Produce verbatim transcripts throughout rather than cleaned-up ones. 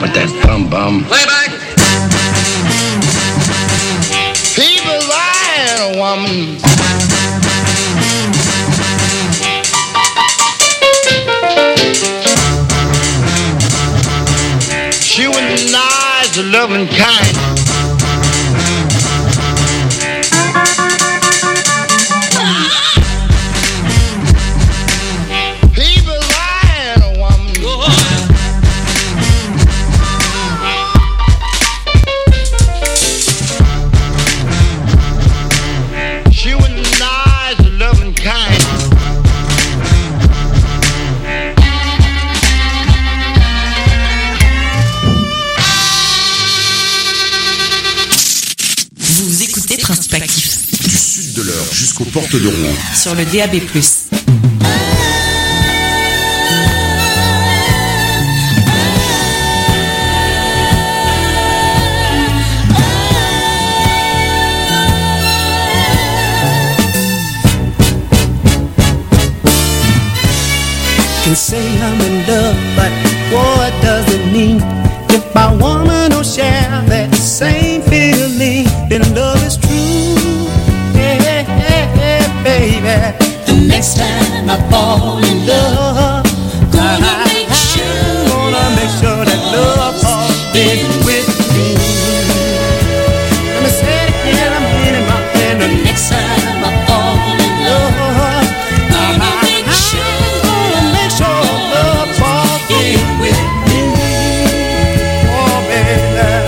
with that bum bum. Playback. People lying, a woman. She was nice, loving, kind. People lying, a woman. She was nice, loving, kind. Vous écoutez Transpertif. Du sud de l'heure jusqu'aux portes de Rouen. Sur le D A B plus. Can say I'm in love, but what does it mean? If my woman don't share that same feeling, then love is true. Yeah, yeah, yeah, baby. The next time I fall in love, gonna make sure, gonna make sure that love falls in with me. Let me say it again, I mean it, my friend. The next time I fall in love, gonna make sure, gonna make sure love falls in with me. Oh, baby.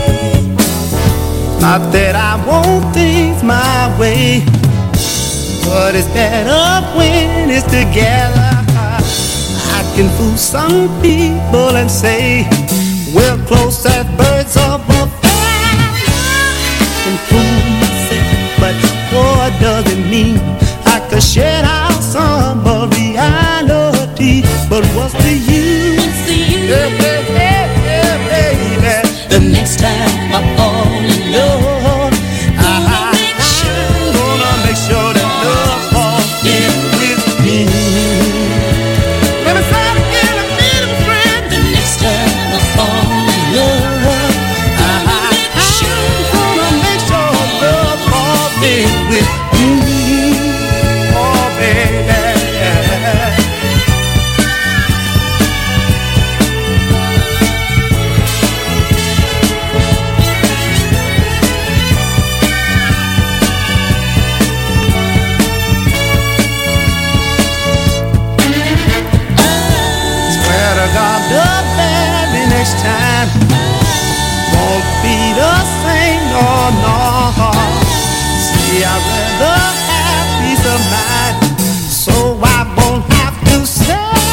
Not that I want things my way, but it's better when it's together. I can fool some people and say we're close as birds of a feather, and fool myself, but what does it mean? I could shed out some of reality, but what's the use? What's the use? Yeah, yeah, yeah, yeah, baby. The next time I fall in love, I, I, I'm gonna make sure that love falls in with me. Let me say it again, I mean it, friend. The next time I fall in love, I, I, I'm gonna make sure love falls in with me. Oh, baby. Next time won't be the same, no, no. See, I'd rather have peace of mind, so I won't have to say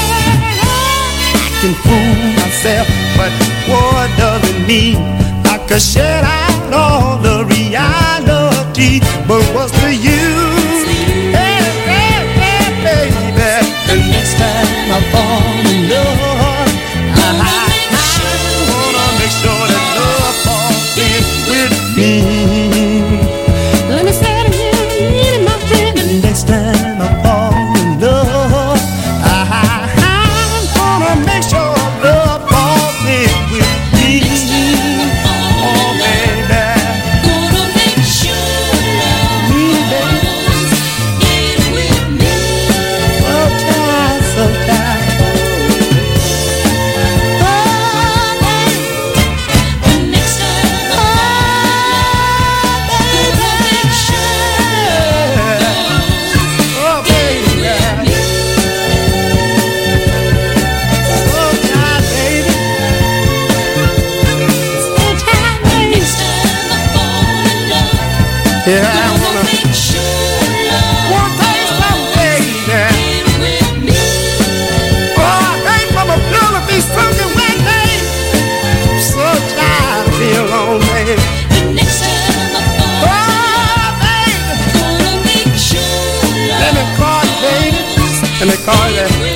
I can fool myself, but what does it mean? I could shed out all the reality, but what's the use? Hey, hey, hey, baby. The next time I fall in love, I make sure that love falls in with me. Let me say it again, my friend. The next time I fall in love, I, I'm gonna make sure love falls in with me. Oh, baby. Gonna make sure love falls in with me. Sometimes, sometimes. Yeah, I wanna make sure one thing someday, baby. Oh, I ain't from a blue of these sunken wet days. I'm so tired of being alone, baby. The next time I fall, oh, baby, gonna make sure. Let me call you, baby. Let me call you.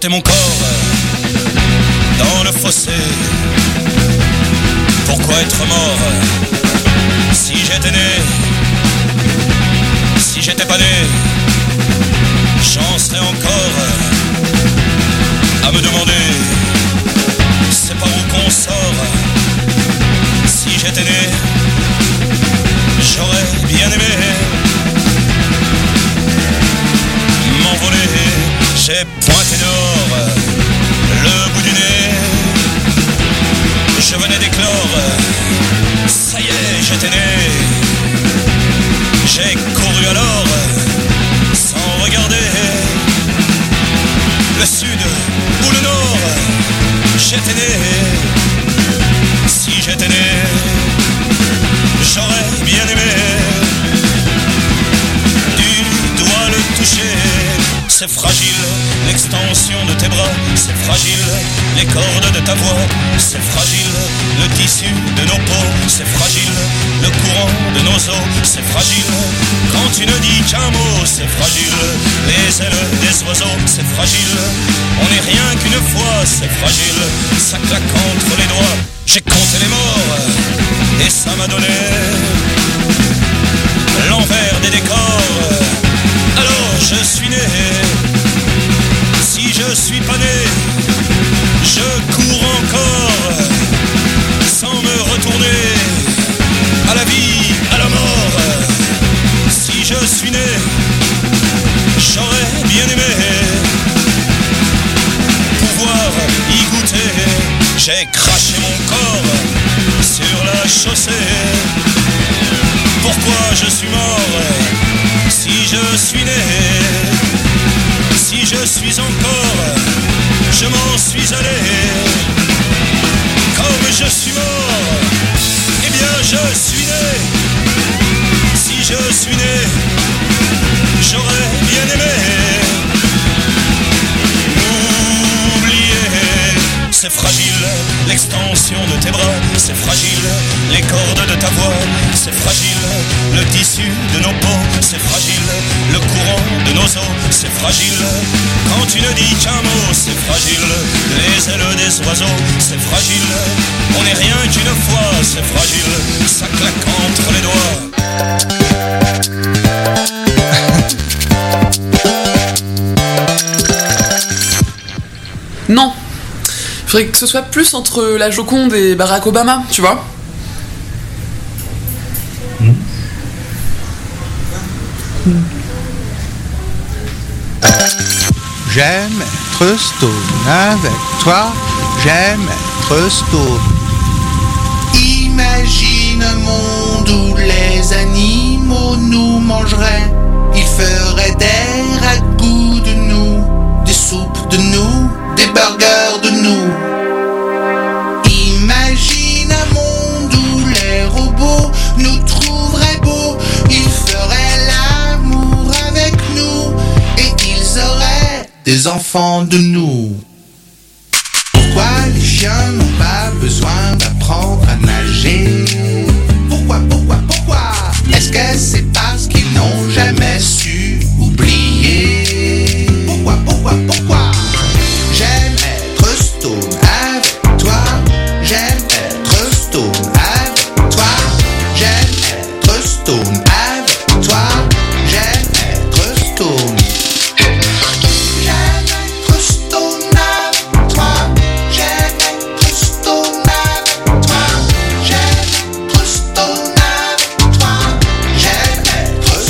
jeter mon corps dans le fossé. Pourquoi être mort si j'étais né? Si j'étais pas né, j'en serais encore à me demander c'est par où qu'on sort. Si j'étais né, j'aurais bien aimé m'envoler. J'ai pointé dehors le bout du nez. Je venais d'éclore, ça y est, j'étais né. J'ai couru alors, sans regarder le sud ou le nord. J'étais né. Si j'étais né, j'aurais bien aimé du doigt le toucher. C'est fragile, l'extension de tes bras. C'est fragile, les cordes de ta voix. C'est fragile, le tissu de nos peaux. C'est fragile, le courant de nos os. C'est fragile, quand tu ne dis qu'un mot. C'est fragile, les ailes des oiseaux. C'est fragile, on n'est rien qu'une fois. C'est fragile, ça claque entre les doigts. J'ai compté les morts et ça m'a donné l'envers des décors. Alors je suis né. Si je suis pas né, je cours encore sans me retourner à la vie, à la mort. Si je suis né, j'aurais bien aimé pouvoir y goûter. J'ai craché mon corps sur la chaussée. Pourquoi je suis mort si je suis né? Si je suis encore, je m'en suis allé. Comme je suis mort, eh bien je suis né. Si je suis né, j'aurais bien aimé oublier. C'est fragile, l'extension de tes bras. C'est fragile, les cordes de ta voix. C'est fragile, le tissu de nos peaux. C'est fragile, le courant de nos os. C'est fragile, quand tu ne dis qu'un mot. C'est fragile, les ailes des oiseaux. C'est fragile, on n'est rien qu'une fois. C'est fragile, ça claque entre les doigts. Non. Il faudrait que ce soit plus entre la Joconde et Barack Obama, tu vois. Mmh. Mmh. J'aime être stone avec toi, j'aime être stone. Imagine un monde où les animaux nous mangeraient. Ils feraient des ragoûts de nous, des soupes de nous, des burgers de nous. Imagine un monde où les robots nous trouveraient beaux. Ils feraient l'amour avec nous et ils auraient des enfants de nous. Pourquoi les chiens n'ont pas besoin d'apprendre à nager? Pourquoi, pourquoi, pourquoi? Est-ce que c'est parce qu'ils n'ont jamais su oublier? Pourquoi, pourquoi, pourquoi? J'aime être stone avec toi. J'aime être stone avec toi. J'aime être stone avec toi. J'aime être stone. J'aime être stone avec toi. J'aime être stone avec toi. J'aime être stone avec toi. J'aime être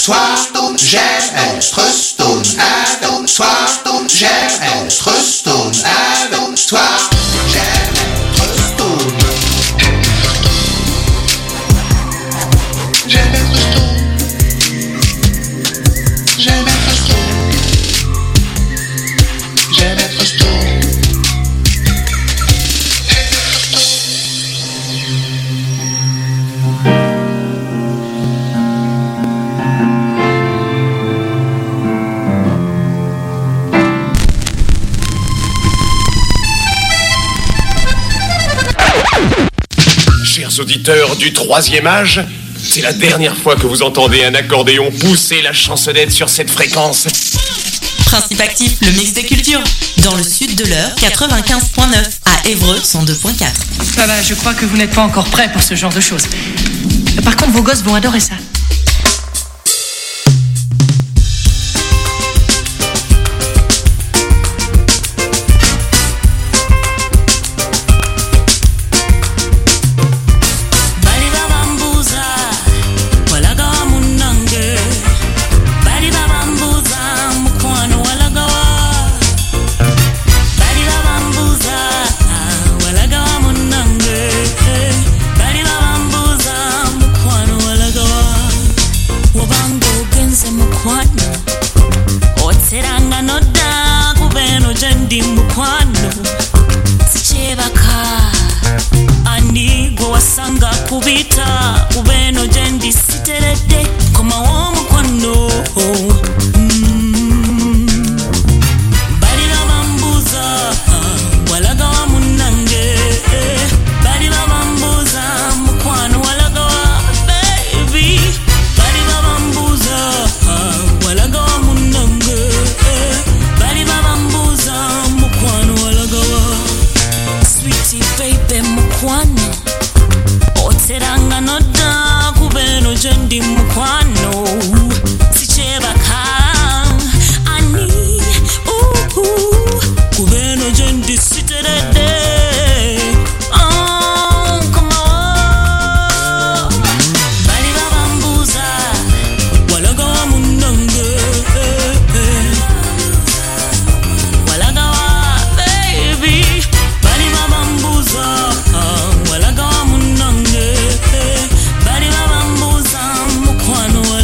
toi, j'aime être stone avec toi, j'aime être stone avec toi, j'aime être stone. J'aime être stone. J'aime être stone. J'aime être stone. Chers auditeurs du troisième âge, c'est la dernière fois que vous entendez un accordéon pousser la chansonnette sur cette fréquence. Principe actif, le mix des cultures. Dans le sud de l'Eure, quatre-vingt-quinze point neuf. À Évreux, cent deux point quatre. Ça va, je crois que vous n'êtes pas encore prêts pour ce genre de choses. Par contre, vos gosses vont adorer ça. Bali babambuza mukwano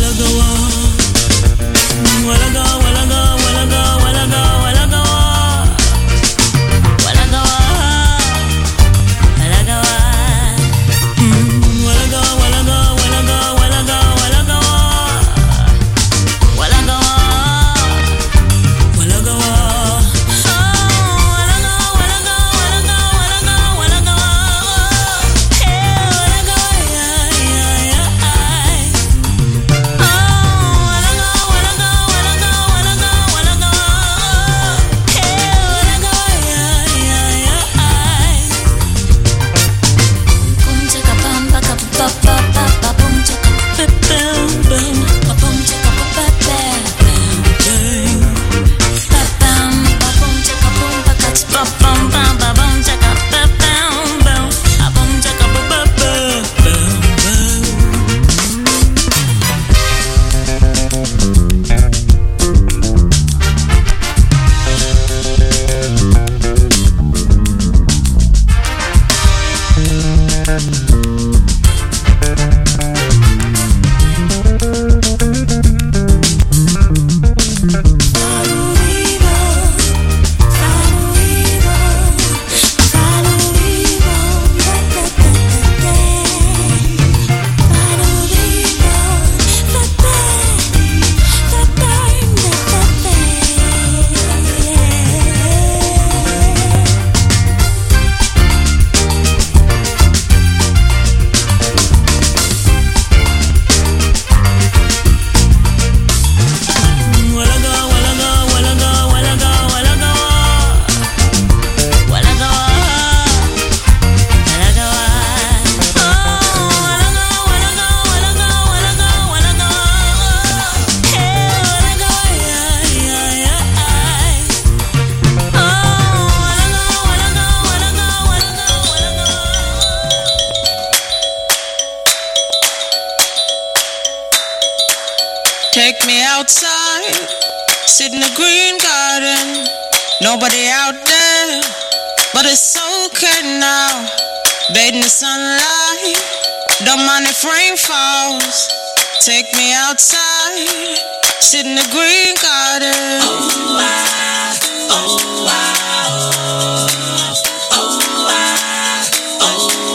Take me outside, sit in the green garden. Nobody out there, but it's okay now. Bathe in the sunlight, don't mind if rain falls. Take me outside, sit in the green garden. Oh, I, oh, I, oh, I, oh,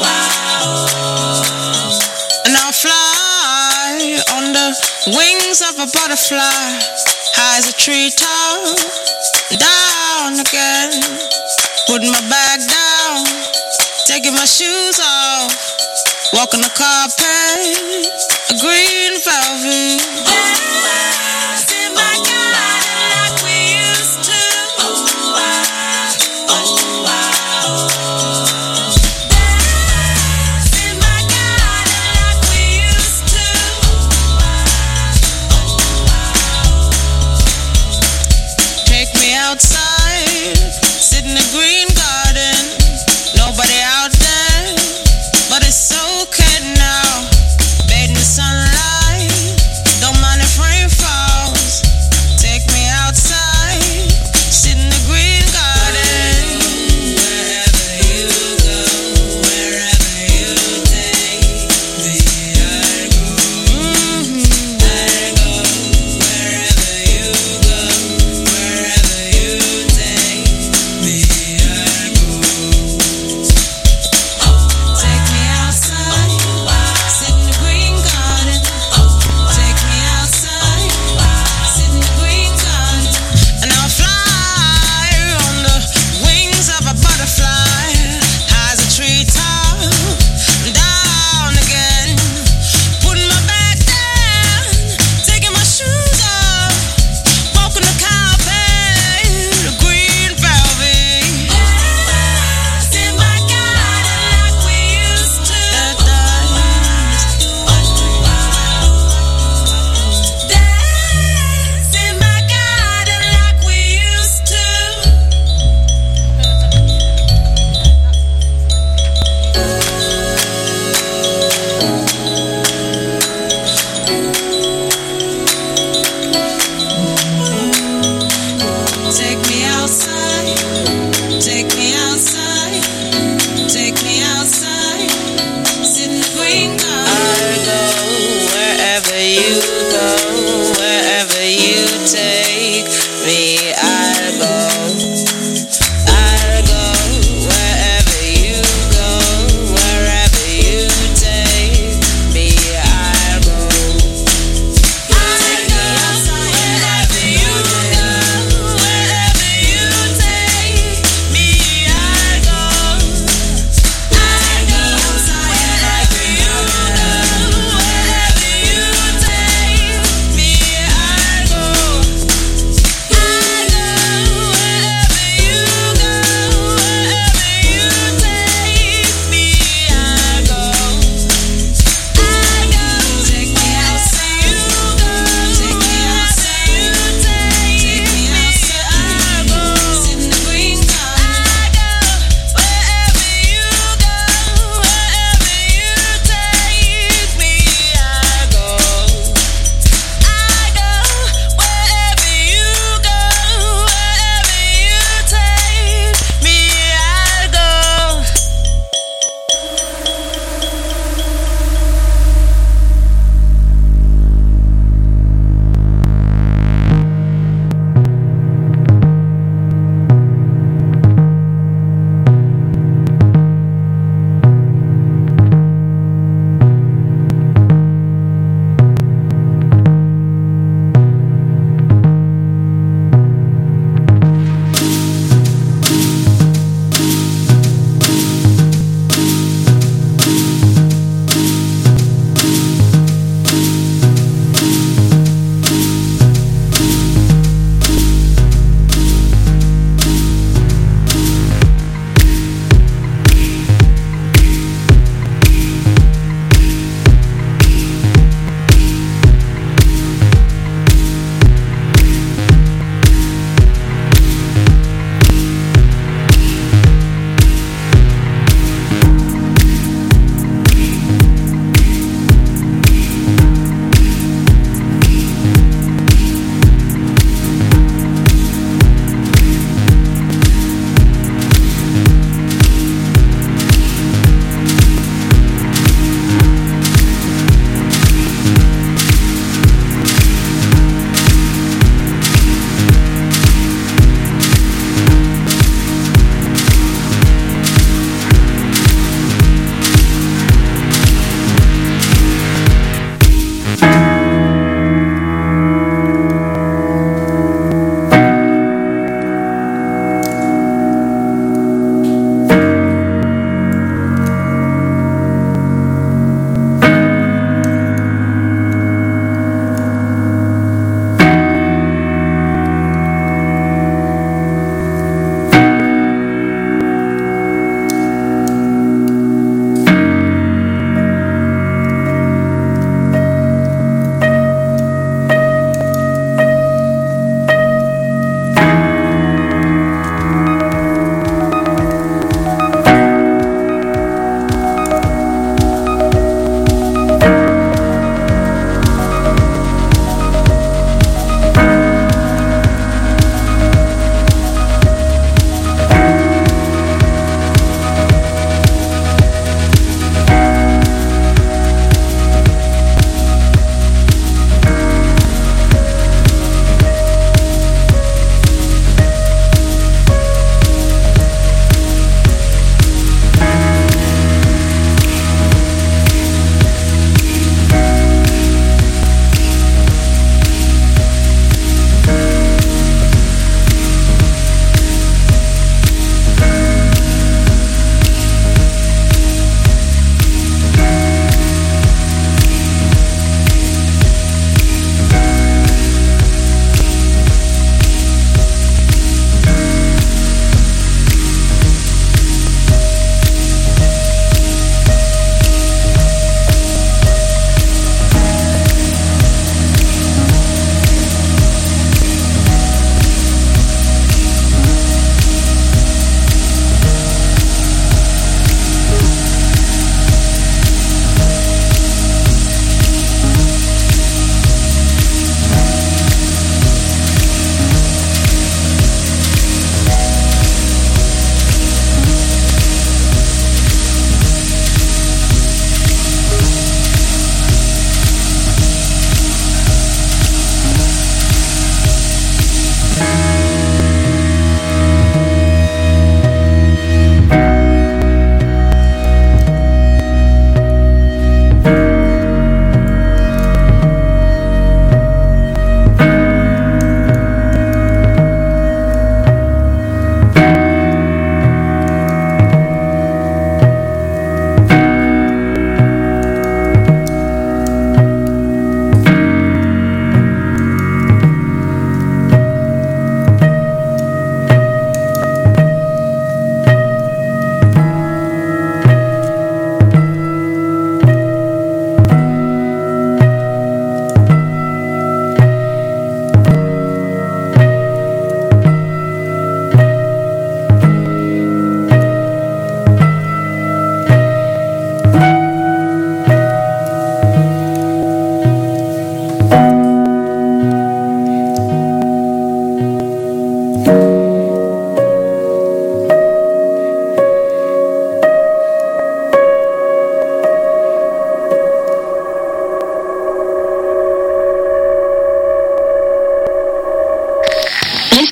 I. And I'll fly on the wings of a butterfly, high as a treetop, down again. Put my bag down, taking my shoes off, walking the carpet, a green velvet. Dance in my garden like we used to. Oh, I, oh, I, oh. Dance in my garden like we used to. Oh, I, oh, I, oh. Take me outside, sit in the green garden. Nobody out there, but it's okay now. Bathe in the sunlight, don't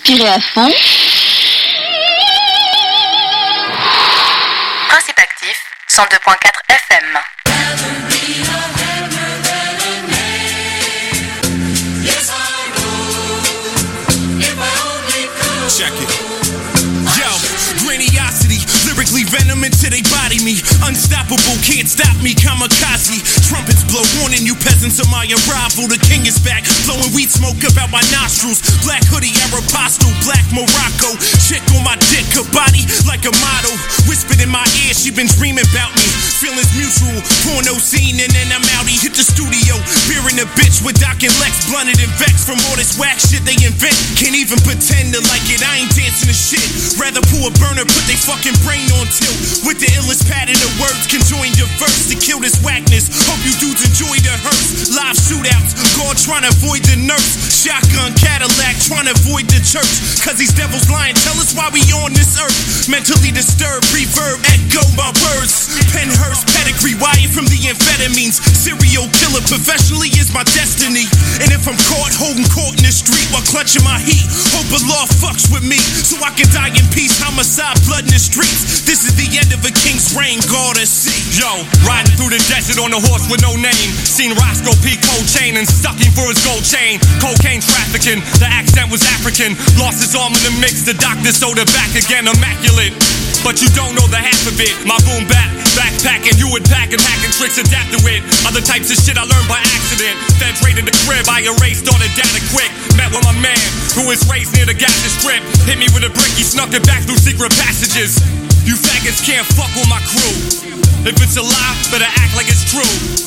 Inspirez à fond. Principe actif, cent deux point quatre F M. Check it. Yo, grandiosity, lyrically venom until they body me. Unstoppable, can't stop me, kamikaze. Trumpets blow, warning you peasants of my arrival. The king is back, blowing weed smoke about my nostrils. Black hoodie, Aeropostale, black Morocco. Chick on my dick, her body like a model. Whispered in my ear, she been dreaming about me. Feelings mutual, porno scene, and then I'm outie. Hit the studio, beer in the bitch with Doc and Lex. Blunted and vexed from all this whack shit they invent. Can't even pretend to like it, I ain't dancing to shit. Rather pull a burner, put they fucking brain on tilt. With the illest pattern of words, conjoin your verse to kill this whackness. Hope you dudes enjoy the hearse. Live shootouts, God trying to avoid the nurse. Shotgun Cadillac trying to avoid the church. Cause these devils lying, tell us why we on this earth. Mentally disturbed, reverb, echo my words. Penhurst pedigree, wired from the amphetamines. Serial killer professionally is my destiny. And if I'm caught holding court in the street while clutching my heat, hope a law fucks with me so I can die in peace. Homicide, blood in the streets. This is the end of a king's reign, God and see. Yo, riding through the desert on a horse with no name. Seen Roscoe P. Cold chain and stuck him for his gold chain. Cocaine trafficking, the accent was African. Lost his arm in the mix, the doctor sold it back again, immaculate. But you don't know the half of it. My boom bap, backpacking, you would pack and hacking tricks adapted with. Other types of shit I learned by accident. Feds raided the crib, I erased all the data quick. Met with my man, who was raised near the Gaza Strip. Hit me with a brick, he snuck it back through secret passages. You faggots can't fuck with my crew. If it's a lie, better act like it's true.